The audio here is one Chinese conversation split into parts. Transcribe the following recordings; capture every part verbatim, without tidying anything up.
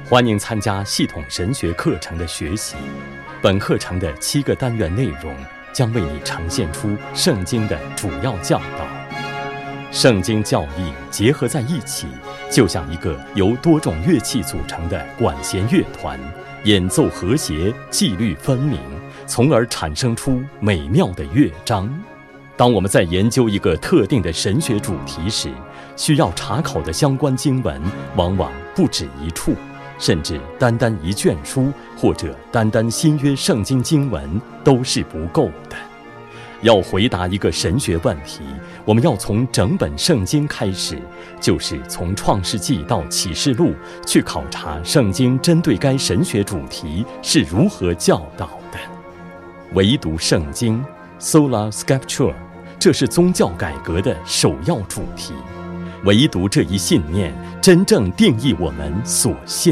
欢迎参加系统神学课程的学习。本课程的七个单元内容将为你呈现出圣经的主要教导。圣经教义结合在一起，就像一个由多种乐器组成的管弦乐团，演奏和谐，纪律分明，从而产生出美妙的乐章。当我们在研究一个特定的神学主题时，需要查考的相关经文往往不止一处，甚至单单一卷书或者单单新约圣经经文都是不够的。要回答一个神学问题，我们要从整本圣经开始，就是从创世纪到启示录去考察圣经针对该神学主题是如何教导的。唯独圣经 Sola Scriptura， 这是宗教改革的首要主题。唯独这一信念真正定义我们所信。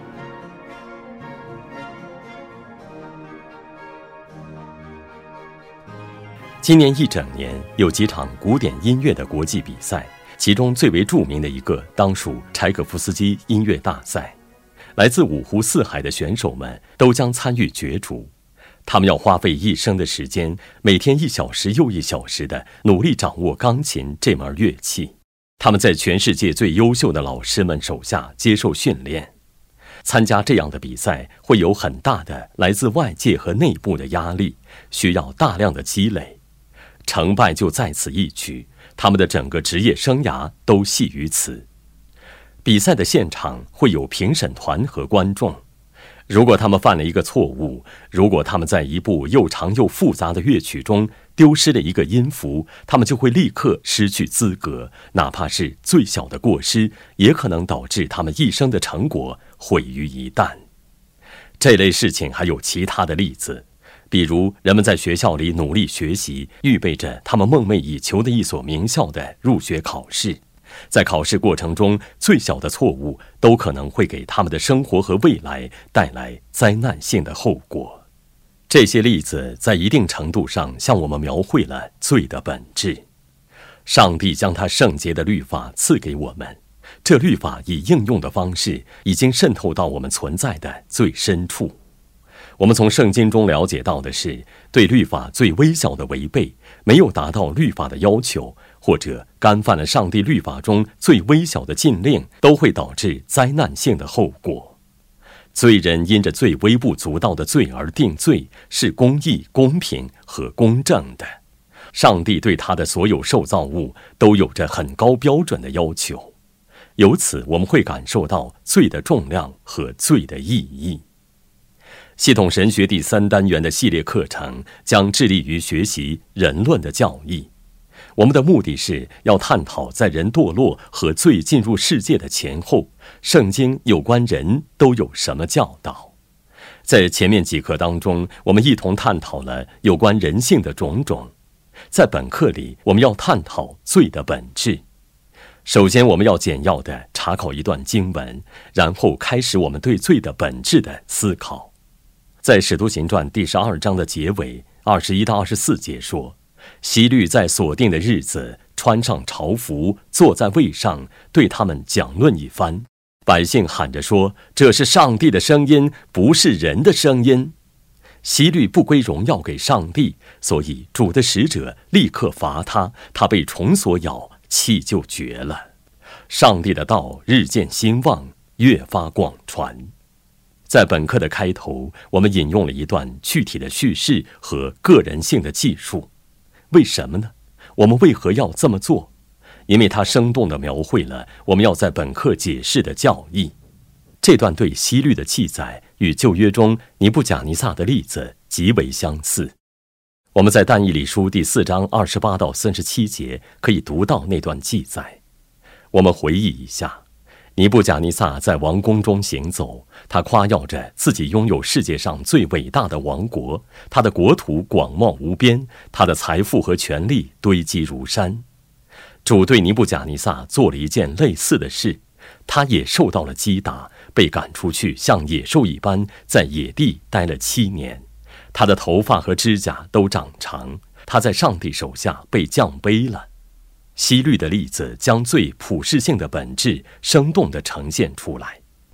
今年一整年有几场古典音乐的国际比赛，其中最为著名的一个当属柴可夫斯基音乐大赛。来自五湖四海的选手们都将参与角逐，他们要花费一生的时间，每天一小时又一小时地努力掌握钢琴这门乐器。他们在全世界最优秀的老师们手下接受训练。参加这样的比赛会有很大的来自外界和内部的压力，需要大量的积累。成败就在此一举，他们的整个职业生涯都系于此。比赛的现场会有评审团和观众，如果他们犯了一个错误，如果他们在一部又长又复杂的乐曲中丢失了一个音符，他们就会立刻失去资格，哪怕是最小的过失，也可能导致他们一生的成果毁于一旦。这类事情还有其他的例子，比如人们在学校里努力学习，预备着他们梦寐以求的一所名校的入学考试，在考试过程中最小的错误都可能会给他们的生活和未来带来灾难性的后果。这些例子在一定程度上向我们描绘了罪的本质。上帝将他圣洁的律法赐给我们，这律法以应用的方式已经渗透到我们存在的最深处。我们从圣经中了解到的是，对律法最微小的违背，没有达到律法的要求，或者干犯了上帝律法中最微小的禁令，都会导致灾难性的后果。罪人因着最微不足道的罪而定罪，是公义、公平和公正的。上帝对他的所有受造物都有着很高标准的要求，由此我们会感受到罪的重量和罪的意义。系统神学第三单元的系列课程将致力于学习人论的教义。我们的目的是要探讨在人堕落和罪进入世界的前后，圣经有关人都有什么教导。在前面几课当中，我们一同探讨了有关人性的种种。在本课里，我们要探讨罪的本质。首先，我们要简要地查考一段经文，然后开始我们对罪的本质的思考。在《使徒行传》第十二章的结尾二十一到二十四节说，希律在所定的日子穿上朝服，坐在位上，对他们讲论一番。百姓喊着说，这是上帝的声音，不是人的声音。希律不归荣耀给上帝，所以主的使者立刻罚他，他被虫所咬，气就绝了。上帝的道日渐兴旺，越发广传。在本课的开头，我们引用了一段具体的叙事和个人性的记述。为什么呢？我们为何要这么做？因为它生动地描绘了我们要在本课解释的教义。这段对希律的记载与旧约中尼布甲尼撒的例子极为相似。我们在但以理书第四章二十八到三十七节可以读到那段记载。我们回忆一下，尼布甲尼撒在王宫中行走，他夸耀着自己拥有世界上最伟大的王国，他的国土广袤无边，他的财富和权力堆积如山。主对尼布甲尼撒做了一件类似的事，他也受到了击打，被赶出去，像野兽一般在野地待了七年。他的头发和指甲都长长，他在上帝手下被降卑了。希律的例子将最普世性的本质生动地呈现出来。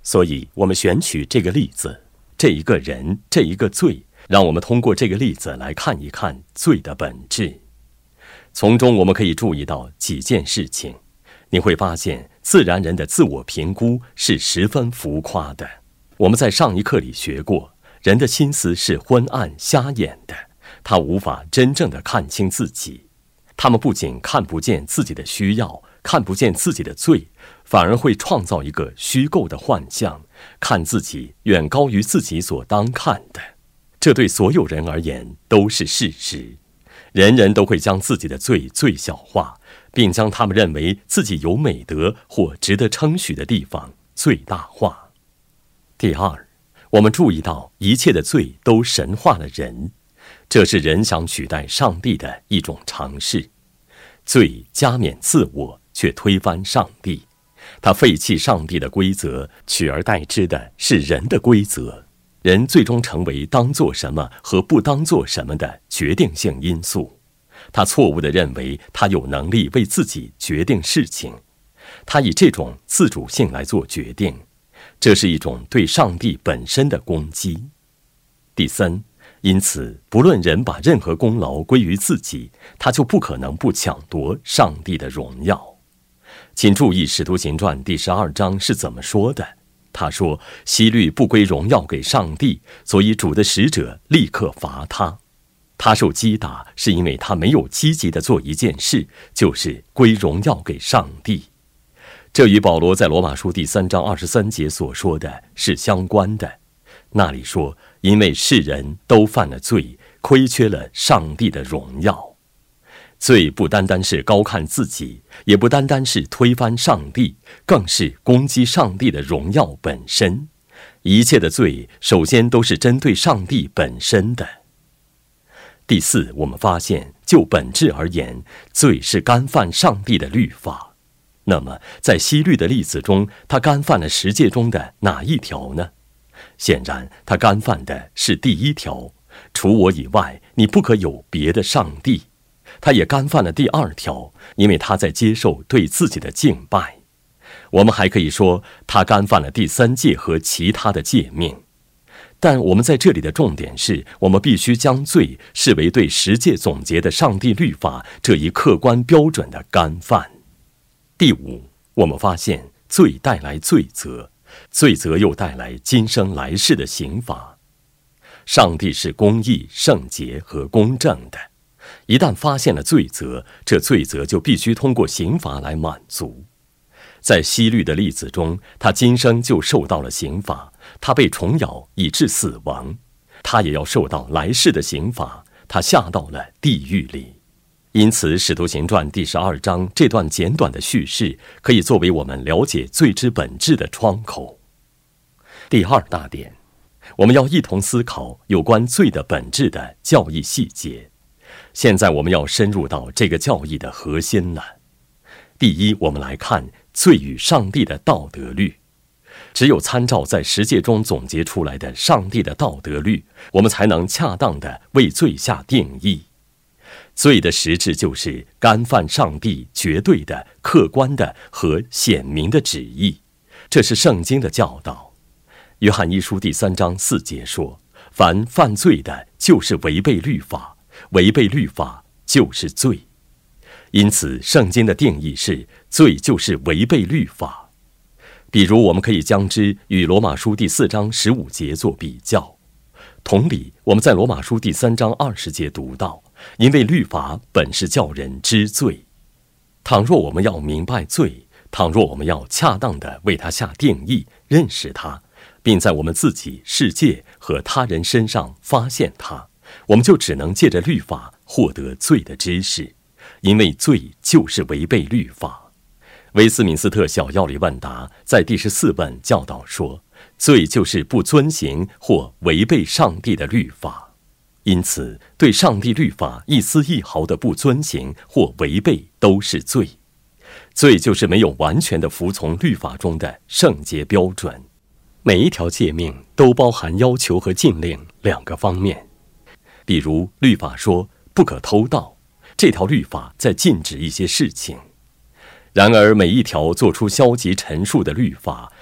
所以我们选取这个例子，这一个人，这一个罪，让我们通过这个例子来看一看罪的本质。从中我们可以注意到几件事情。你会发现自然人的自我评估是十分浮夸的。我们在上一课里学过，人的心思是昏暗瞎眼的，他无法真正的看清自己。他们不仅看不见自己的需要，看不见自己的罪，反而会创造一个虚构的幻象，看自己远高于自己所当看的。这对所有人而言都是事实。人人都会将自己的罪最小化，并将他们认为自己有美德或值得称许的地方最大化。第二，我们注意到一切的罪都神化了人，这是人想取代上帝的一种尝试。罪加冕自我，却推翻上帝，他废弃上帝的规则，取而代之的是人的规则。人最终成为当做什么和不当做什么的决定性因素。他错误地认为他有能力为自己决定事情，他以这种自主性来做决定，这是一种对上帝本身的攻击。第三，因此不论人把任何功劳归于自己，他就不可能不抢夺上帝的荣耀。请注意《使徒行传》第十二章是怎么说的。他说，希律不归荣耀给上帝，所以主的使者立刻罚他。他受击打是因为他没有积极地做一件事，就是归荣耀给上帝。这与保罗在罗马书第三章二十三节所说的是相关的。那里说，因为世人都犯了罪，亏缺了上帝的荣耀。罪不单单是高看自己，也不单单是推翻上帝，更是攻击上帝的荣耀本身。一切的罪首先都是针对上帝本身的。第四，我们发现就本质而言，罪是干犯上帝的律法。那么在希律的例子中，他干犯了十诫中的哪一条呢？显然他干犯的是第一条，除我以外你不可有别的上帝。他也干犯了第二条，因为他在接受对自己的敬拜。我们还可以说他干犯了第三诫和其他的诫命。但我们在这里的重点是，我们必须将罪视为对十诫总结的上帝律法这一客观标准的干犯。第五，我们发现罪带来罪责，罪责又带来今生来世的刑罚。上帝是公义、圣洁和公正的。一旦发现了罪责，这罪责就必须通过刑罚来满足。在希律的例子中，他今生就受到了刑罚，他被虫咬以致死亡，他也要受到来世的刑罚，他下到了地狱里。因此《使徒行传》第十二章这段简短的叙事可以作为我们了解罪之本质的窗口。第二大点，我们要一同思考有关罪的本质的教义细节。现在我们要深入到这个教义的核心了。第一，我们来看罪与上帝的道德律。只有参照在十诫中总结出来的上帝的道德律，我们才能恰当地为罪下定义。罪的实质就是干犯上帝绝对的、客观的和显明的旨意，这是圣经的教导。约翰一书第三章四节说，凡犯罪的就是违背律法，违背律法就是罪。因此圣经的定义是，罪就是违背律法。比如我们可以将之与罗马书第四章十五节做比较。同理，我们在罗马书第三章二十节读到，因为律法本是叫人知罪。倘若我们要明白罪，倘若我们要恰当地为它下定义，认识它，并在我们自己、世界和他人身上发现它，我们就只能借着律法获得罪的知识，因为罪就是违背律法。威斯敏斯特小要理问答在第十四问教导说，罪就是不遵行或违背上帝的律法。因此对上帝律法一丝一毫的不遵行或违背都是罪。罪就是没有完全的服从律法中的圣洁标准。每一条诫命都包含要求和禁令两个方面。比如律法说不可偷盗，这条律法在禁止一些事情。然而每一条做出消极陈述的律法，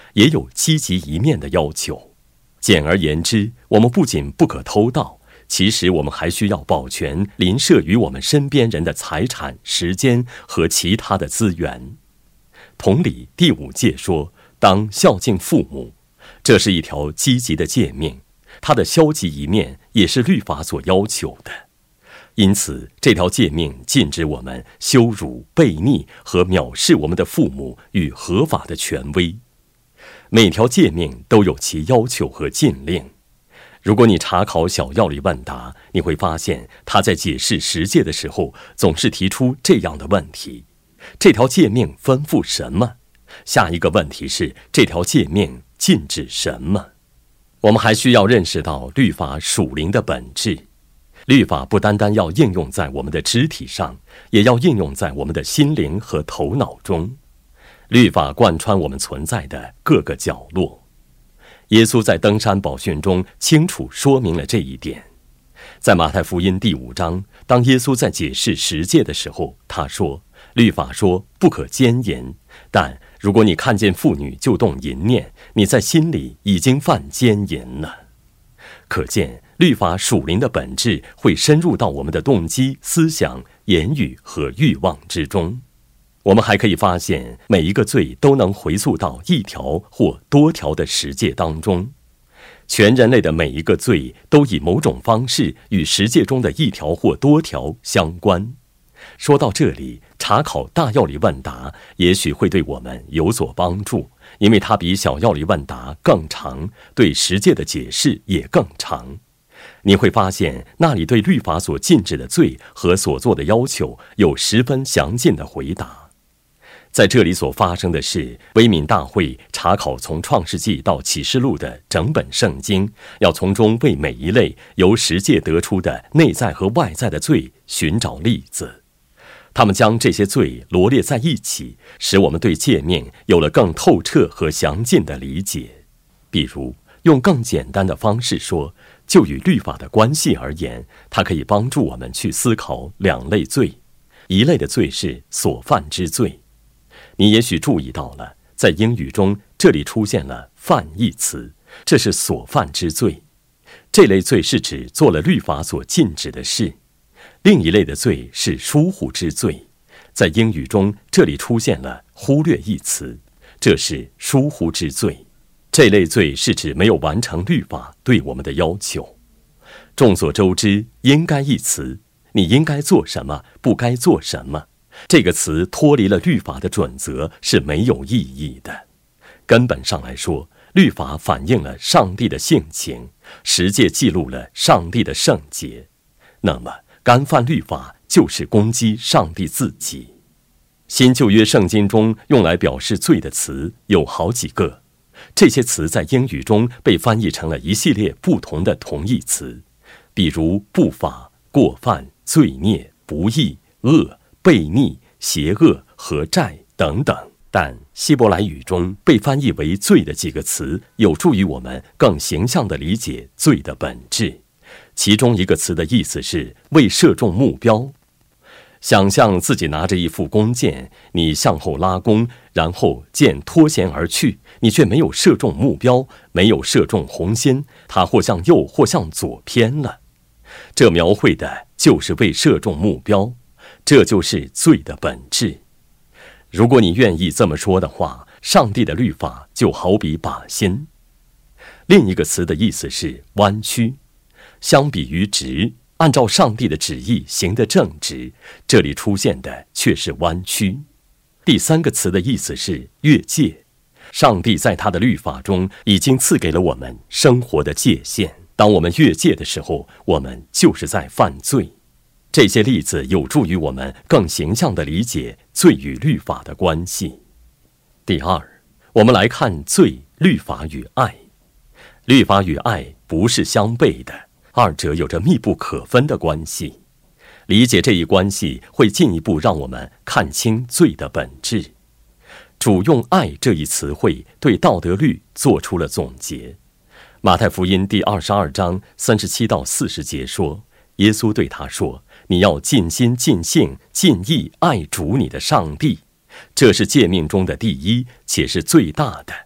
也有积极一面的要求。简而言之，我们不仅不可偷盗，其实我们还需要保全邻舍于我们身边人的财产、时间和其他的资源。同理，第五诫说，当孝敬父母，这是一条积极的诫命，它的消极一面也是律法所要求的。因此，这条诫命禁止我们羞辱、悖逆和藐视我们的父母与合法的权威。每条诫命都有其要求和禁令。如果你查考小要理问答，你会发现他在解释十诫的时候，总是提出这样的问题：这条诫命吩咐什么？下一个问题是，这条诫命禁止什么？我们还需要认识到律法属灵的本质。律法不单单要应用在我们的肢体上，也要应用在我们的心灵和头脑中。律法贯穿我们存在的各个角落。耶稣在登山宝训中清楚说明了这一点。在马太福音第五章，当耶稣在解释十诫的时候，他说，律法说不可奸淫，但如果你看见妇女就动淫念，你在心里已经犯奸淫了。可见律法属灵的本质会深入到我们的动机、思想、言语和欲望之中。我们还可以发现，每一个罪都能回溯到一条或多条的十诫当中。全人类的每一个罪都以某种方式与十诫中的一条或多条相关。说到这里，查考大要理问答也许会对我们有所帮助，因为它比小要理问答更长，对十诫的解释也更长。你会发现那里对律法所禁止的罪和所做的要求有十分详尽的回答。在这里所发生的是，威敏大会查考从创世纪到启示录的整本圣经，要从中为每一类由十诫得出的内在和外在的罪寻找例子。他们将这些罪罗列在一起，使我们对诫命有了更透彻和详尽的理解。比如，用更简单的方式说，就与律法的关系而言，它可以帮助我们去思考两类罪。一类的罪是所犯之罪。你也许注意到了，在英语中这里出现了犯一词，这是所犯之罪。这类罪是指做了律法所禁止的事。另一类的罪是疏忽之罪，在英语中这里出现了忽略一词，这是疏忽之罪。这类罪是指没有完成律法对我们的要求。众所周知，应该一词，你应该做什么，不该做什么，这个词脱离了律法的准则是没有意义的。根本上来说，律法反映了上帝的性情，十诫记录了上帝的圣洁。那么干犯律法就是攻击上帝自己。新旧约圣经中用来表示罪的词有好几个，这些词在英语中被翻译成了一系列不同的同义词，比如不法、过犯、罪孽、不义、恶、悖逆、邪恶和债等等。但希伯来语中被翻译为罪的几个词，有助于我们更形象地理解罪的本质。其中一个词的意思是未射中目标。想象自己拿着一副弓箭，你向后拉弓，然后箭脱弦而去，你却没有射中目标，没有射中红心，它或向右或向左偏了。这描绘的就是未射中目标，这就是罪的本质。如果你愿意这么说的话，上帝的律法就好比靶心。另一个词的意思是弯曲。相比于直，按照上帝的旨意行得正直，这里出现的却是弯曲。第三个词的意思是越界。上帝在他的律法中已经赐给了我们生活的界限，当我们越界的时候，我们就是在犯罪。这些例子有助于我们更形象地理解罪与律法的关系。第二，我们来看罪、律法与爱。律法与爱不是相悖的，二者有着密不可分的关系。理解这一关系会进一步让我们看清罪的本质。主用爱这一词汇对道德律做出了总结。马太福音第二十二章三十七到四十节说，耶稣对他说，你要尽心尽性尽意爱主你的上帝，这是诫命中的第一，且是最大的。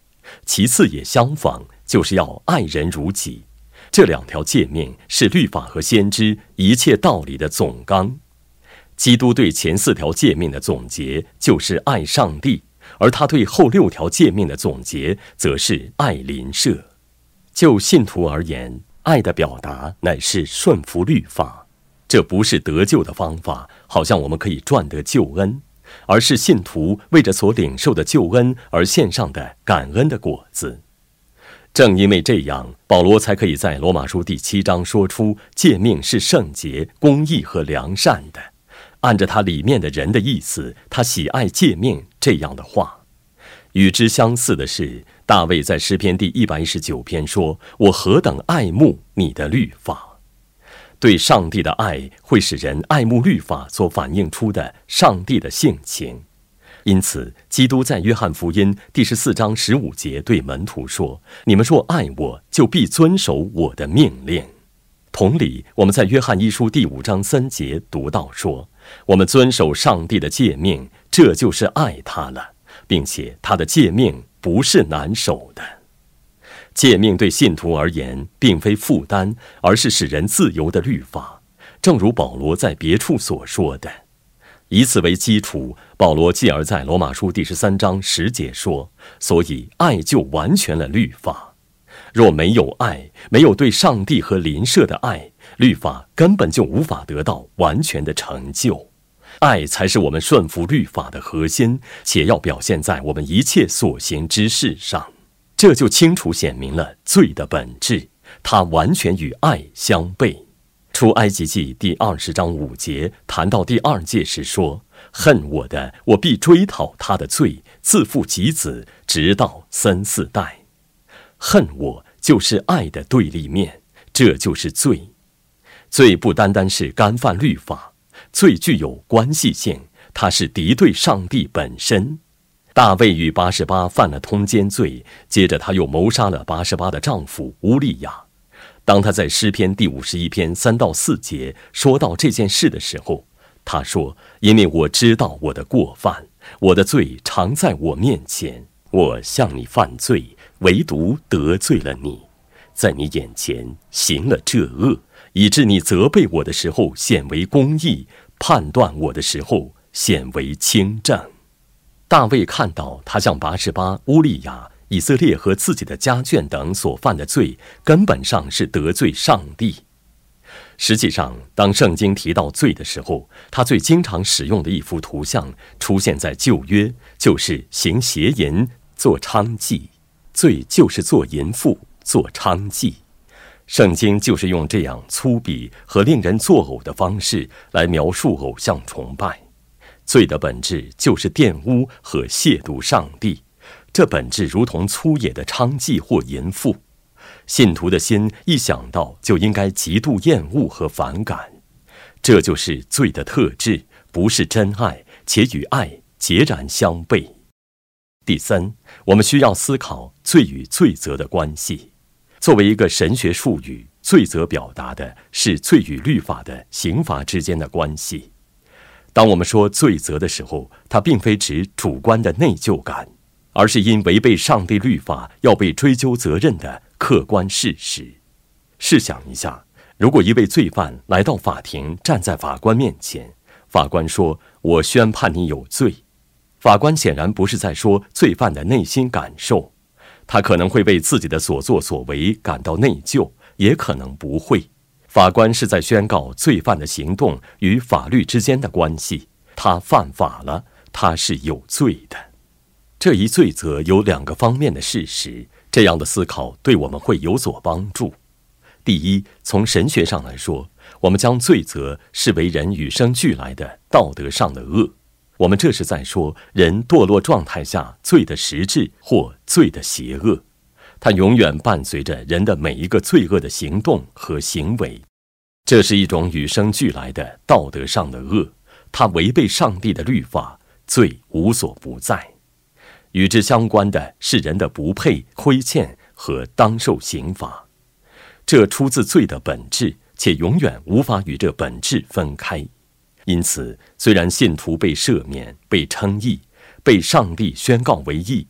其次也相仿，就是要爱人如己。这两条诫命是律法和先知一切道理的总纲。基督对前四条诫命的总结就是爱上帝，而他对后六条诫命的总结则是爱邻舍。就信徒而言，爱的表达乃是顺服律法。这不是得救的方法，好像我们可以赚得救恩，而是信徒为着所领受的救恩而献上的感恩的果子。正因为这样，保罗才可以在罗马书第七章说出诫命是圣洁、公义和良善的。按着他里面的人的意思，他喜爱诫命这样的话。与之相似的是，大卫在诗篇第一百一十九篇说：我何等爱慕你的律法。对上帝的爱会使人爱慕律法所反映出的上帝的性情。因此，基督在约翰福音第十四章十五节对门徒说：你们若爱我，就必遵守我的命令。同理，我们在约翰一书第五章三节读到说：我们遵守上帝的诫命，这就是爱他了，并且他的诫命不是难守的。诫命对信徒而言并非负担，而是使人自由的律法，正如保罗在别处所说的。以此为基础，保罗继而在罗马书第十三章十节说：所以爱就完全了律法。若没有爱，没有对上帝和邻舍的爱，律法根本就无法得到完全的成就。爱才是我们顺服律法的核心，且要表现在我们一切所行之事上。这就清楚显明了罪的本质，它完全与爱相悖。出埃及记第二十章五节谈到第二诫时说：恨我的，我必追讨他的罪，自父及子，直到三四代。恨我就是爱的对立面，这就是罪。罪不单单是干犯律法，罪具有关系性，它是敌对上帝本身。大卫与八十八犯了通奸罪，接着他又谋杀了八十八的丈夫乌利亚。当他在诗篇第五十一篇三到四节说到这件事的时候，他说：因为我知道我的过犯，我的罪常在我面前，我向你犯罪，唯独得罪了你，在你眼前行了这恶，以致你责备我的时候显为公义，判断我的时候显为清正。大卫看到他向拔示巴、乌利亚、以色列和自己的家眷等所犯的罪，根本上是得罪上帝。实际上，当圣经提到罪的时候，他最经常使用的一幅图像出现在旧约，就是行邪淫、做娼妓。罪就是做淫妇、做娼妓。圣经就是用这样粗鄙和令人作呕的方式来描述偶像崇拜。罪的本质就是玷污和亵渎上帝，这本质如同粗野的娼妓或淫妇。信徒的心一想到就应该极度厌恶和反感，这就是罪的特质，不是真爱，且与爱截然相悖。第三，我们需要思考罪与罪责的关系。作为一个神学术语，罪责表达的是罪与律法的刑罚之间的关系。当我们说罪责的时候，它并非指主观的内疚感，而是因违背上帝律法要被追究责任的客观事实。试想一下，如果一位罪犯来到法庭，站在法官面前，法官说：我宣判你有罪。法官显然不是在说罪犯的内心感受，他可能会为自己的所作所为感到内疚，也可能不会。法官是在宣告罪犯的行动与法律之间的关系，他犯法了，他是有罪的。这一罪责有两个方面的事实，这样的思考对我们会有所帮助。第一，从神学上来说，我们将罪责视为人与生俱来的道德上的恶。我们这是在说人堕落状态下罪的实质或罪的邪恶，它永远伴随着人的每一个罪恶的行动和行为。这是一种与生俱来的道德上的恶，它违背上帝的律法，罪无所不在。与之相关的是人的不配、亏欠和当受刑罚。这出自罪的本质，且永远无法与这本质分开。因此，虽然信徒被赦免、被称义、被上帝宣告为义，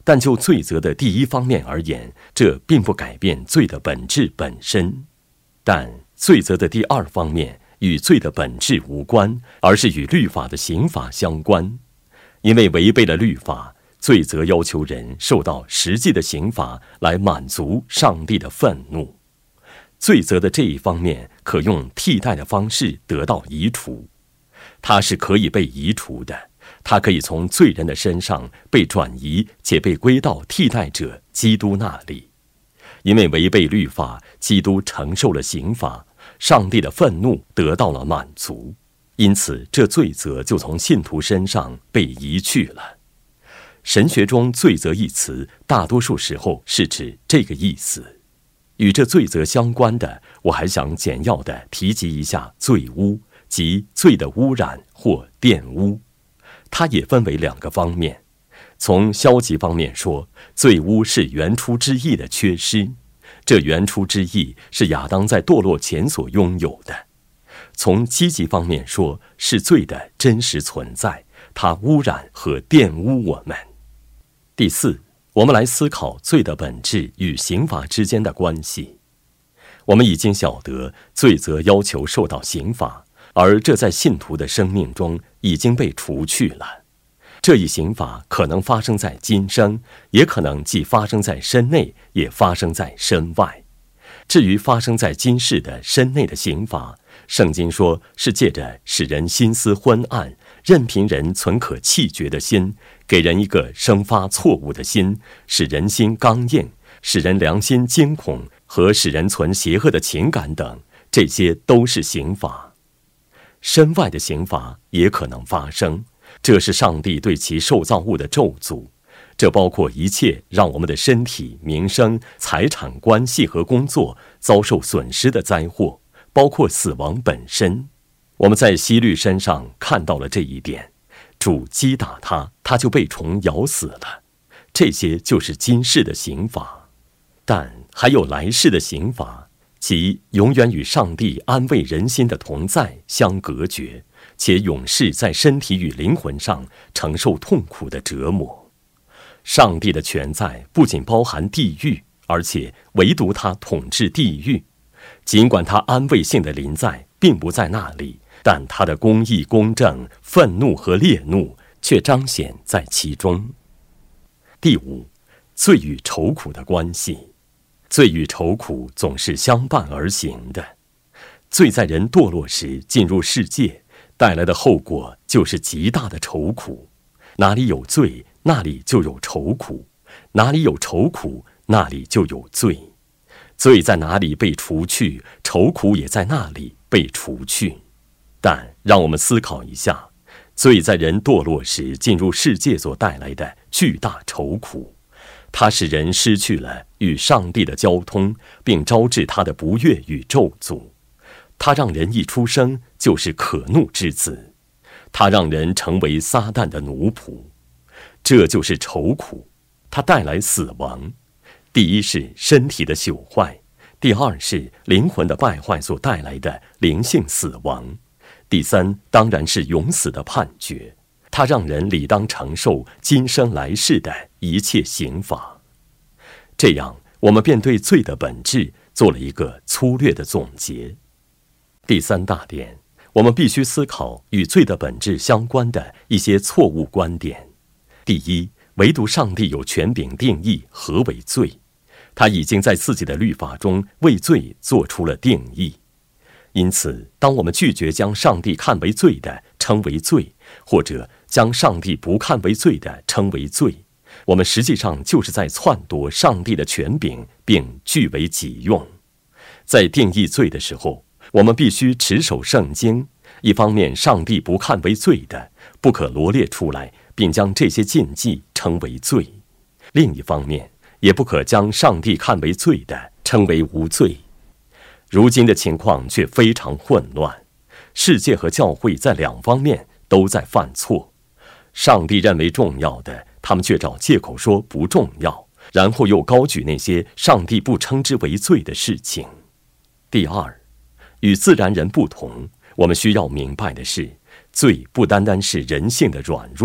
但就罪责的第一方面而言，这并不改变罪的本质本身。但罪责的第二方面与罪的本质无关，而是与律法的刑罚相关。因为违背了律法，罪责要求人受到实际的刑罚来满足上帝的愤怒。罪责的这一方面可用替代的方式得到移除，它是可以被移除的，它可以从罪人的身上被转移，且被归到替代者基督那里。因为违背律法，基督承受了刑罚，上帝的愤怒得到了满足，因此这罪责就从信徒身上被移去了。神学中罪责一词大多数时候是指这个意思。与这罪责相关的，我还想简要地提及一下罪污，即罪的污染或玷污。它也分为两个方面。从消极方面说，罪污是原初之义的缺失，这原初之义是亚当在堕落前所拥有的。从积极方面说，是罪的真实存在，它污染和玷污我们。第四，我们来思考罪的本质与刑罚之间的关系。我们已经晓得罪责要求受到刑罚，而这在信徒的生命中已经被除去了。这一刑罚可能发生在今生，也可能既发生在身内，也发生在身外。至于发生在今世的身内的刑罚，圣经说是借着使人心思昏暗，任凭人存可弃绝的心，给人一个生发错误的心，使人心刚硬，使人良心惊恐，和使人存邪恶的情感等，这些都是刑罚。身外的刑罚也可能发生，这是上帝对其受造物的咒诅，这包括一切让我们的身体、名声、财产、关系和工作遭受损失的灾祸，包括死亡本身。我们在希律身上看到了这一点，主击打他，他就被虫咬死了。这些就是今世的刑罚，但还有来世的刑罚，即永远与上帝安慰人心的同在相隔绝，且永世在身体与灵魂上承受痛苦的折磨。上帝的权在不仅包含地狱，而且唯独他统治地狱。尽管他安慰性的临在并不在那里，但他的公义、公正、愤怒和烈怒却彰显在其中。第五，罪与愁苦的关系。罪与愁苦总是相伴而行的。罪在人堕落时进入世界，带来的后果就是极大的愁苦。哪里有罪，那里就有愁苦；哪里有愁苦，那里就有罪。罪在哪里被除去，愁苦也在那里被除去。但让我们思考一下，罪在人堕落时进入世界所带来的巨大愁苦，它使人失去了与上帝的交通，并招致他的不悦与咒诅。它让人一出生就是可怒之子，它让人成为撒旦的奴仆。这就是愁苦，它带来死亡。第一是身体的朽坏，第二是灵魂的败坏所带来的灵性死亡，第三当然是永死的判决。它让人理当承受今生来世的一切刑罚。这样，我们便对罪的本质做了一个粗略的总结。第三大点，我们必须思考与罪的本质相关的一些错误观点。第一，唯独上帝有权柄定义何为罪，他已经在自己的律法中为罪做出了定义。因此，当我们拒绝将上帝看为罪的称为罪，或者将上帝不看为罪的称为罪，我们实际上就是在篡夺上帝的权柄，并据为己用。在定义罪的时候，我们必须持守圣经。一方面，上帝不看为罪的，不可罗列出来，并将这些禁忌称为罪；另一方面，也不可将上帝看为罪的称为无罪。如今的情况却非常混乱，世界和教会在两方面都在犯错。上帝认为重要的，他们却找借口说不重要，然后又高举那些上帝不称之为罪的事情。第二，与自然人不同，我们需要明白的是，罪不单单是人性的软弱，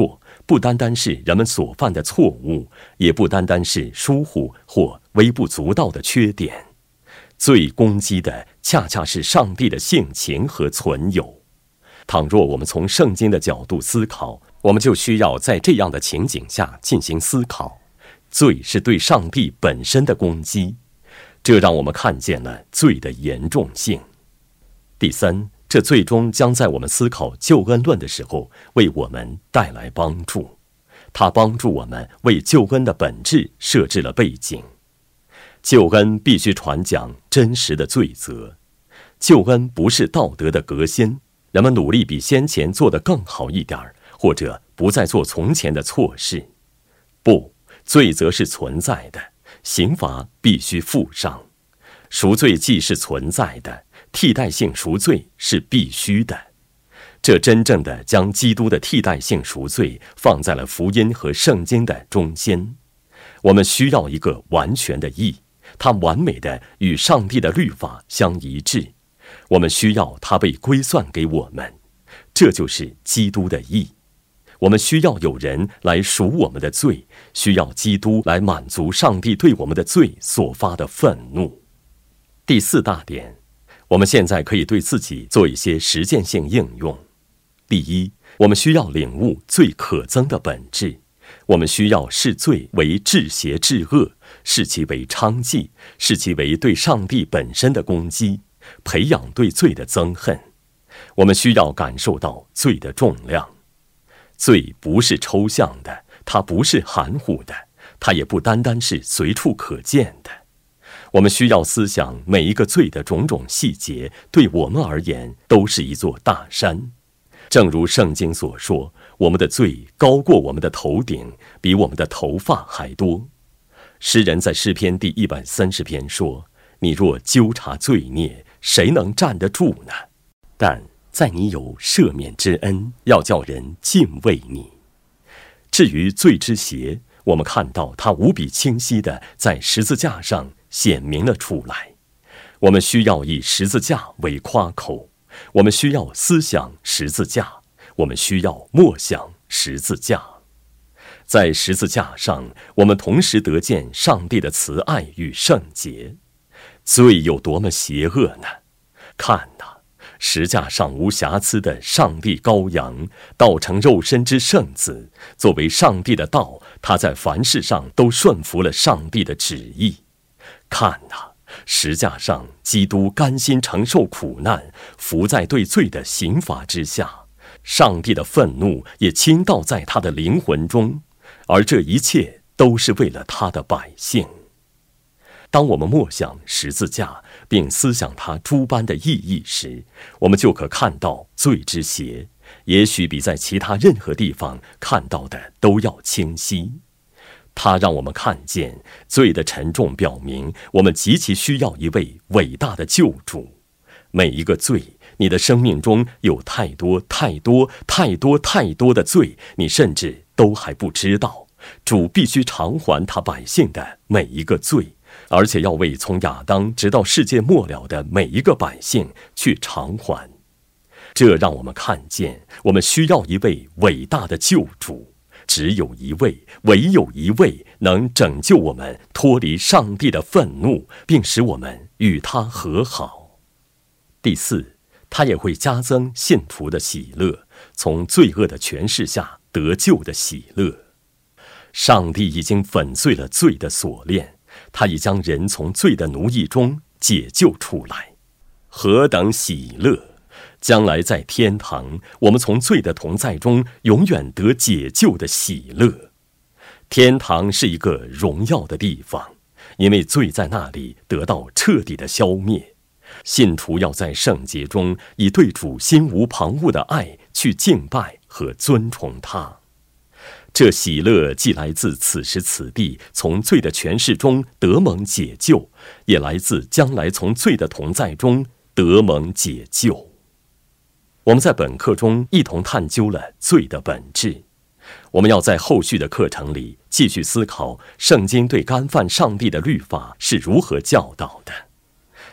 不单单是人们所犯的错误，也不单单是疏忽或微不足道的缺点。罪攻击的恰恰是上帝的性情和存有。倘若我们从圣经的角度思考，我们就需要在这样的情景下进行思考：罪是对上帝本身的攻击，这让我们看见了罪的严重性。第三，这最终将在我们思考救恩论的时候为我们带来帮助。它帮助我们为救恩的本质设置了背景。救恩必须传讲真实的罪责。救恩不是道德的革新，人们努力比先前做得更好一点，或者不再做从前的错事。不，罪责是存在的，刑罚必须付上。赎罪既是存在的，替代性赎罪是必须的。这真正的将基督的替代性赎罪放在了福音和圣经的中间。我们需要一个完全的义，它完美的与上帝的律法相一致。我们需要它被归算给我们，这就是基督的义。我们需要有人来赎我们的罪，需要基督来满足上帝对我们的罪所发的愤怒。第四大点，我们现在可以对自己做一些实践性应用。第一，我们需要领悟罪可憎的本质。我们需要视罪为治邪治恶，视其为娼妓，视其为对上帝本身的攻击，培养对罪的憎恨。我们需要感受到罪的重量。罪不是抽象的，它不是含糊的，它也不单单是随处可见的。我们需要思想每一个罪的种种细节，对我们而言都是一座大山。正如圣经所说，我们的罪高过我们的头顶，比我们的头发还多。诗人在诗篇第一百三十篇说：你若纠察罪孽，谁能站得住呢？但在你有赦免之恩，要叫人敬畏你。至于罪之邪，我们看到它无比清晰地在十字架上显明了出来。我们需要以十字架为夸口，我们需要思想十字架，我们需要默想十字架。在十字架上，我们同时得见上帝的慈爱与圣洁。罪有多么邪恶呢？看哪，十架上无瑕疵的上帝羔羊，道成肉身之圣子，作为上帝的道，他在凡事上都顺服了上帝的旨意。看哪，十架上基督甘心承受苦难，伏在对罪的刑罚之下，上帝的愤怒也倾倒在他的灵魂中，而这一切都是为了他的百姓。当我们默想十字架并思想它诸般的意义时，我们就可看到罪之邪，也许比在其他任何地方看到的都要清晰。它让我们看见罪的沉重，表明我们极其需要一位伟大的救主。每一个罪，你的生命中有太多太多太多太多的罪，你甚至都还不知道。主必须偿还他百姓的每一个罪，而且要为从亚当直到世界末了的每一个百姓去偿还。这让我们看见，我们需要一位伟大的救主，只有一位，唯有一位能拯救我们脱离上帝的愤怒，并使我们与他和好。第四，他也会加增信徒的喜乐，从罪恶的权势下得救的喜乐。上帝已经粉碎了罪的锁链，他已将人从罪的奴役中解救出来。何等喜乐！将来在天堂，我们从罪的同在中永远得解救的喜乐。天堂是一个荣耀的地方，因为罪在那里得到彻底的消灭。信徒要在圣洁中以对主心无旁骛的爱去敬拜和尊崇他。这喜乐既来自此时此地从罪的权势中得蒙解救，也来自将来从罪的同在中得蒙解救。我们在本课中一同探究了罪的本质。我们要在后续的课程里继续思考圣经对干犯上帝的律法是如何教导的。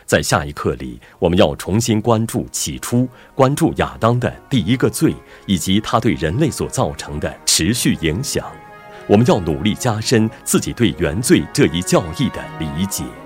在下一课里，我们要重新关注起初，关注亚当的第一个罪，以及他对人类所造成的持续影响。我们要努力加深自己对原罪这一教义的理解。